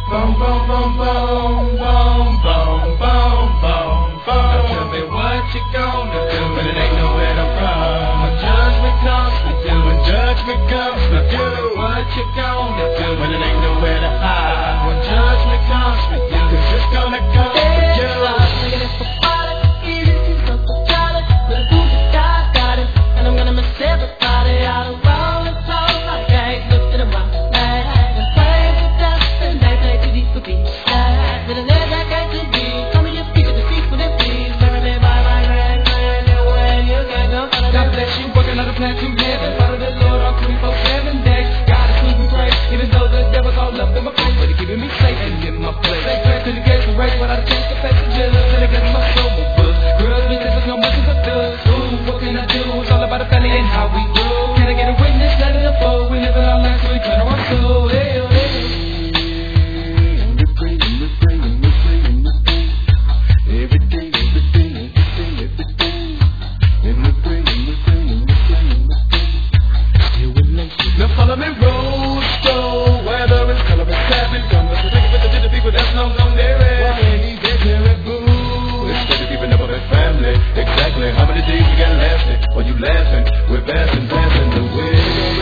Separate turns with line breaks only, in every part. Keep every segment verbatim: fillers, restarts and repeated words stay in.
Boom, boom, boom, boom, boom, boom, boom, boom, boom. Now tell me what you gonna do when it ain't nowhere to run. When judgment comes with you, when judgment comes with you, what you gonna do when it ain't nowhere to hide? When judgment comes with you, 'cause it's gonna come with you. And I'm gonna miss everybody out of all the songs I can't look in my bag and play for dust and they play too deep for beats. But it is I got to be. Tell me your speaker to speak with it, please. Marry me by my grand plan, your way you can go. God bless you, working on the plan to heaven. Father the Lord on twenty-four seven days. God is who we pray, even though the devil's all up in my face, but he's keeping me safe and in my place. Say prayer to the gates and race without a chance to face the judge. Till it gets my soul my book. Girls, me there's no much as I do. Ooh, what can I do? It's all about the family and how we do. Can I get a witness? Let it unfold. We live in our lives, so we turn our soul. Hey, oh, hey. And we pray, and we pray, and we pray, and we pray. Every day, every day, every day, every day. And we pray, and we pray, and we pray, and we pray. Still with nature. Now follow me, road, so weather is color is seven. Come, let's take it with the people that's known on their end. Why ain't he get here and boo? Instead of keeping up with his family. Exactly, how many days we got lasting? While you laughing, we're passing, passing the way.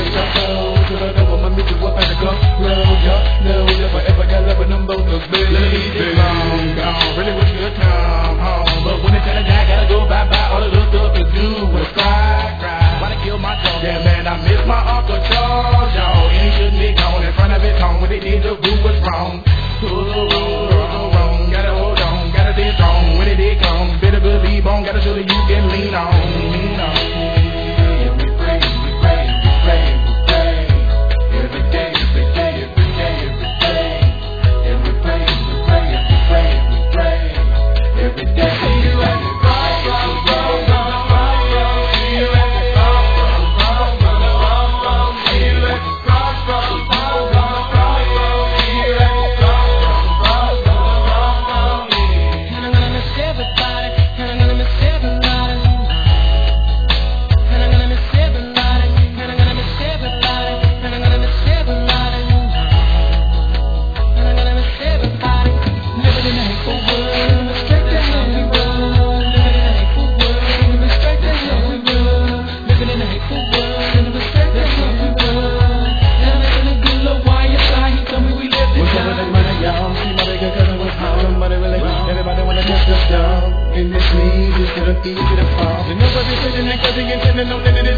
Till I know my mission will find a club road. Y'all know if I ever got love with them both those bills. It's long gone, really wish you would come home. But when it's time to die, gotta go bye-bye. All the little stuff to do was cry, cry. Why they kill my dog? Yeah, man, I miss my Uncle Charles, y'all. And he shouldn't be gone in front of his home. What they did to do was wrong. Pull wrong, wrong, wrong. Gotta hold on, gotta stay strong. When it did come, better believe on. Gotta show that you can lean on, lean on. And we pray, we pray, we pray, we pray. Every day, every day, every day, every day. And we pray, we pray, we pray, we pray. Every day, every day. In this need, just gonna keep it apart. And nobody's sitting there cause they intending on that it is